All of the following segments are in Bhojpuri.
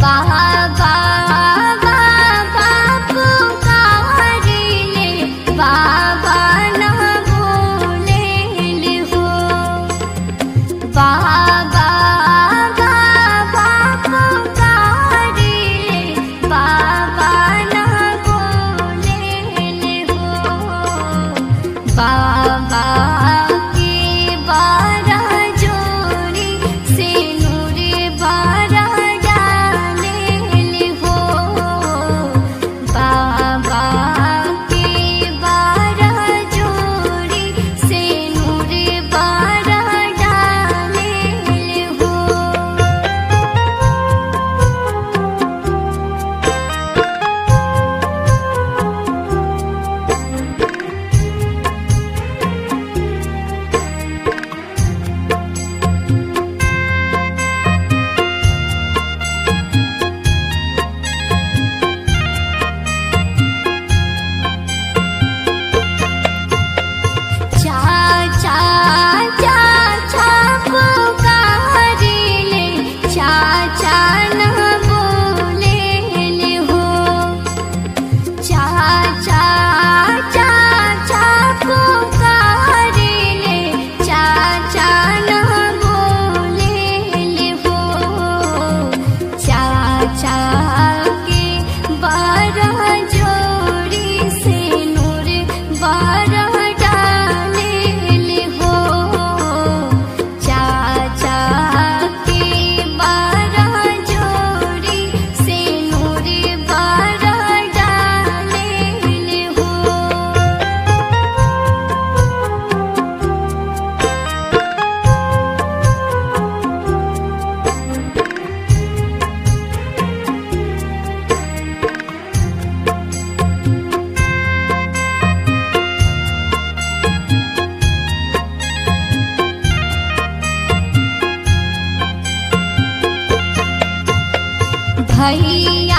भैया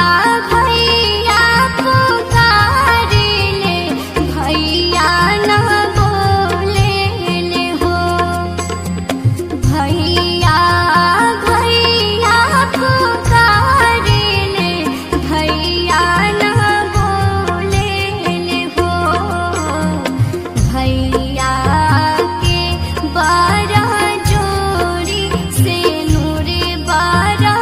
भैया पुकारे ले, भैया न बोले ले हो। भैया भैया पुकारे ले, भैया न बोले ले हो। भैया के बारह जोड़ी से नूरे बारह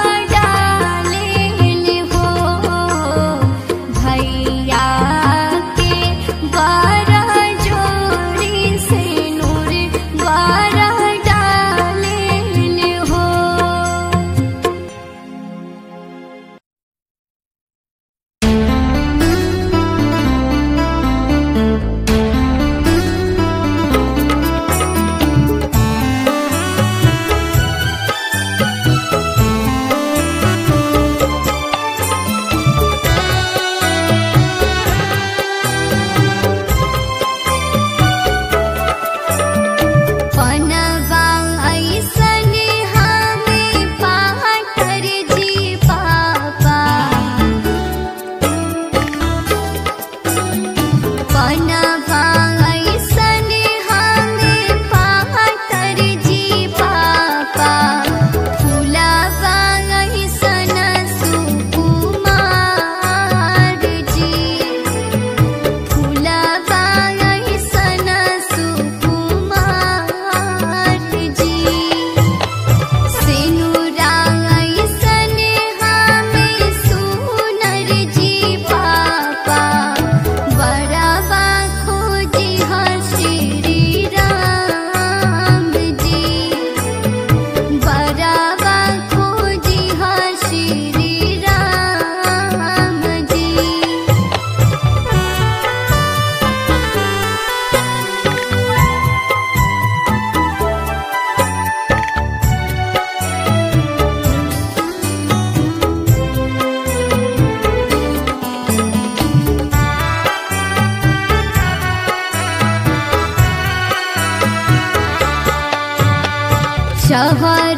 शहर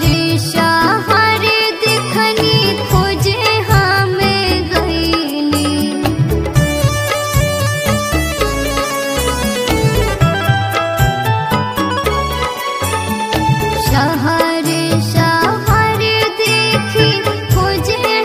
शहर दिखनी खोजे हमें गईली। शहर शहर देखी खोजे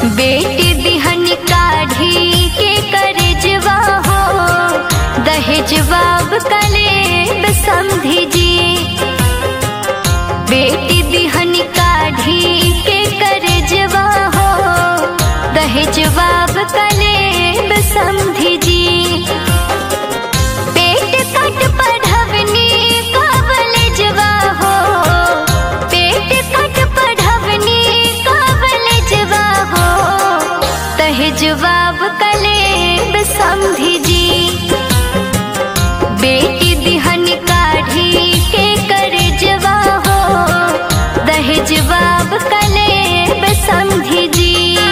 बेटी दिहन काढ़ी के करजवा हो, दहेजवा कलेब समधी जी। बेटी दिहन काढ़ी के करजवा हो, दहेजवा कलेब समधी जी। पेट कट पढ़वनी कवलेजवा हो, पेट कट पढ़वनी कवलेजवा हो, दहेजवा कलेब समधी जी। बेटी दिहन काढ़ी के करजवा हो, दहेजवा कलेब समधी जी।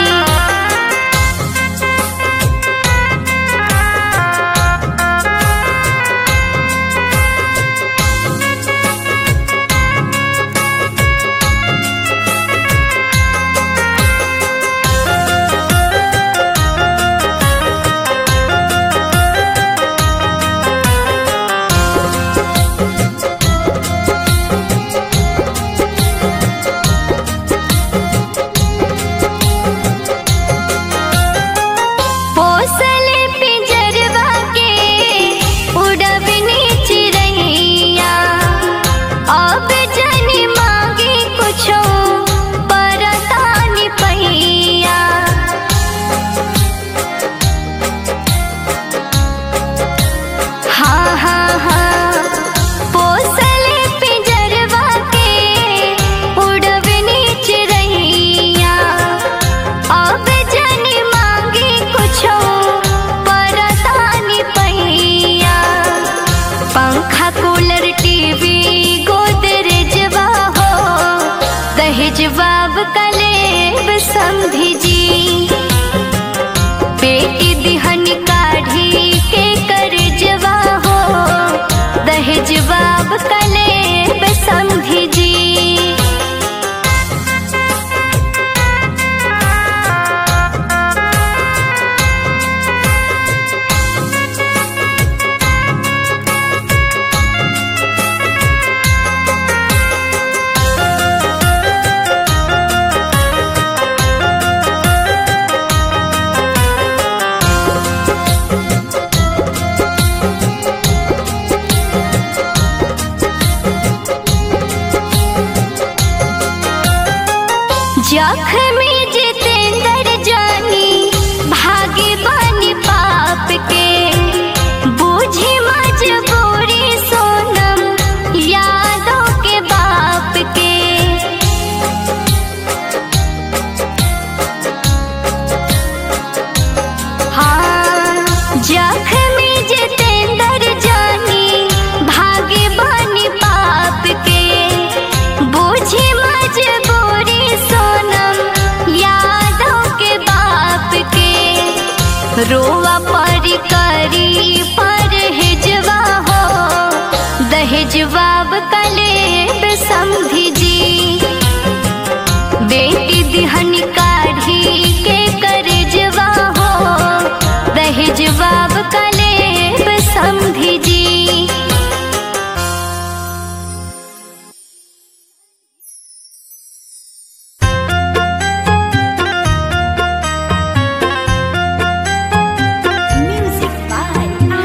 दहेजवा कलेब समधी जी। बेटी दिहन काढ़ी के करजवा हो, दहेजवा कलेब समधी जी। जख्मी जितेंद्र जानी भागी बानी पाप के, बूझी मजबूरी सोनम यादों के बाप के। हाँ जख्मी जितेंद्र जानी भागी बानी पाप के, बूझी मजबूरी सोनम यादों के बाप के। रोवा पर करी परहेजवा हो, दहेजवा कलेब समधी जी। बेटी दिहन काढ़ी के करजवा हो, दहेजवा कलेब समधी जी। Music by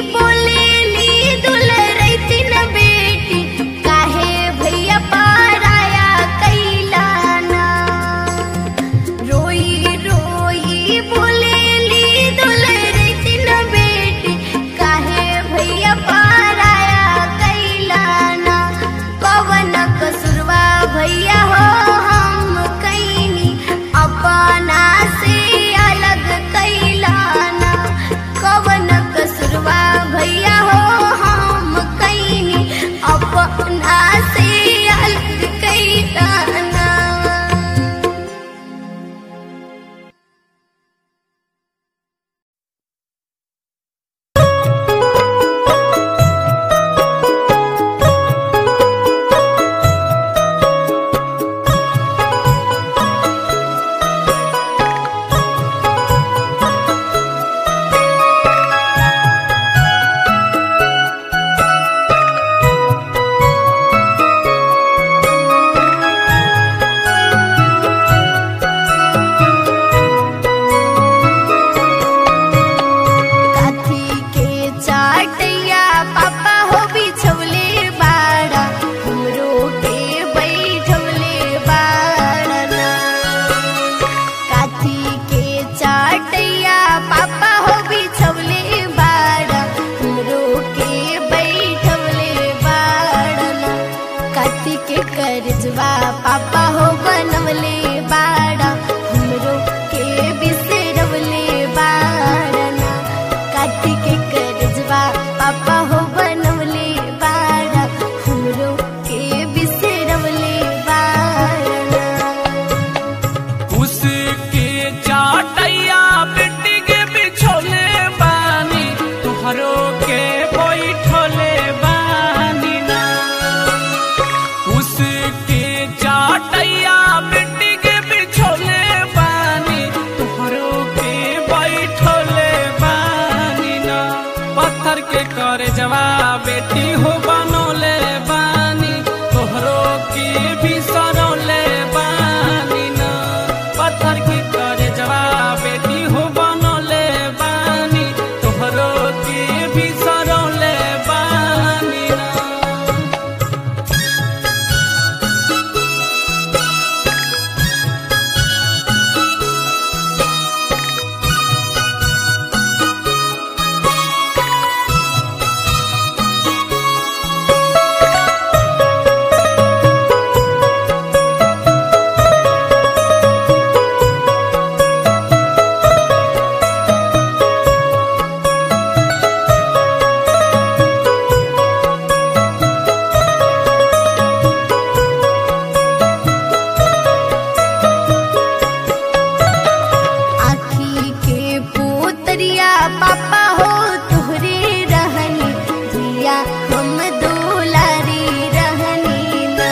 बोलेली दुलरैती न बेटी काहे भैया पराया कैला ना। रोई रोई बोलेली दुलरैती न बेटी काहे भैया पराया कैला ना। कवन कसुरवा भैया हो हम कैनी अपना से अलग कैला ना। कवन कसुरवा भैया हो हम कैनी अपना से अलग कैला ना। काथी के चाटैया पापा हो बिछवले बाड़ा हमरो के बैठवले बाड़ा ना। काथी के चाटैया पापा हो बिछवले बाड़ा हमरो के बैठवले बाड़ा ना। काथी के करजवा पापा हो बनवले बाड़ा हमरो के बिसरवले बाड़ा ना। काथी के करजवा पापा हो बनवले बाड़ा हमरो के बिसरवले बाड़ा ना। उसके चाटैया बेटी के बिछोले बानी तुहरो के बैठले बानी ना। उसके चाटैया बेटी के बिछोले बानी तुहरो के बैठले बानी ना। पत्थर के करे जवा बेटी हो बनोले बानी तोहरो के भी सरौले बानी ना। पत्थर के करे जवा बेटी हो बनोले बानी तोहरो के भी सरौले बानी ना। आखी के पुतरिया पापा हो तुहरे रहनी जिया हम दुलारी रहनी ना।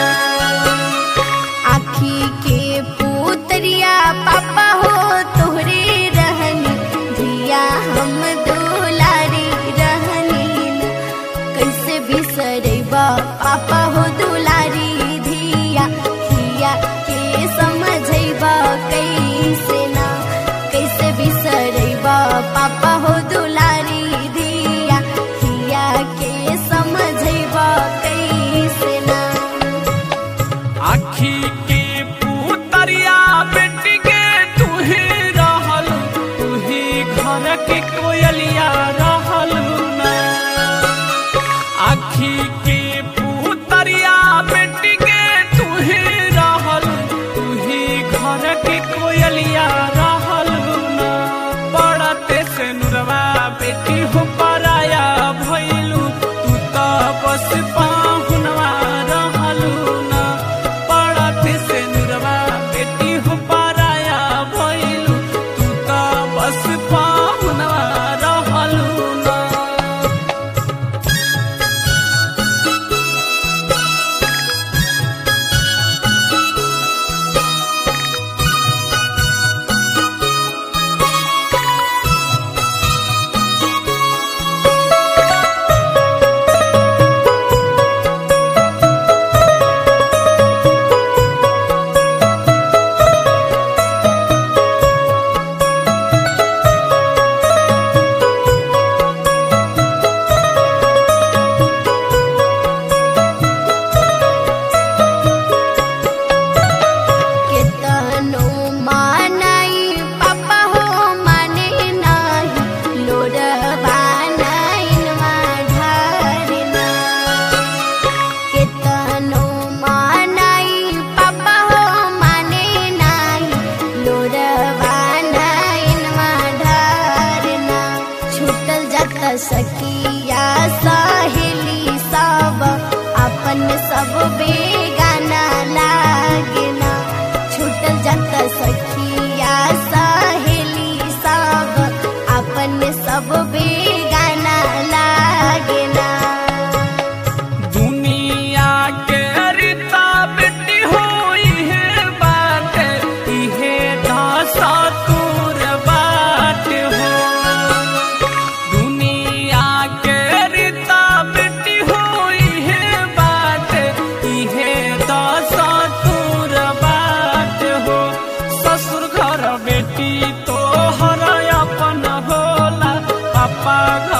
आखी के पुतरिया पापा हो तुहरे रहनी जिया हम दुलारी रहनी ना। कैसे बिसरैबा पापा हो दुलारी धिया हिया के समझैबा कैसे ना। कैसे बिसरैबा पापा हो दुलारी धिया हिया के समझैबा कैसे ना। आखी के पुतरिया बेटी के तुही रहल तुही घर के कोयलिया रहल ना। आखी के पुतरिया बेटी के तुही रहल तुही घर के कोयलिया रहल ना। पड़ते से नुरवा बेटी हो पराया भइलू तू तो बस पाहुनवा रहलू ना। पड़ते से नुरवा बेटी हो पराया भइलू तू तो बस पाहुनवा रहलू सखिया सहेली सब अपन सब बेगाना लागना। छूटल जाता सखिया सहेली सब अपन सब बेगाना लागना। दुनिया के रीता बेटी होई है बात इहे दासा तोर बात हो। दुनिया के रीता बेटी होई है बात इहे दासा तोर बात हो। ससुर घर बेटी तो हर अपन होला, पापा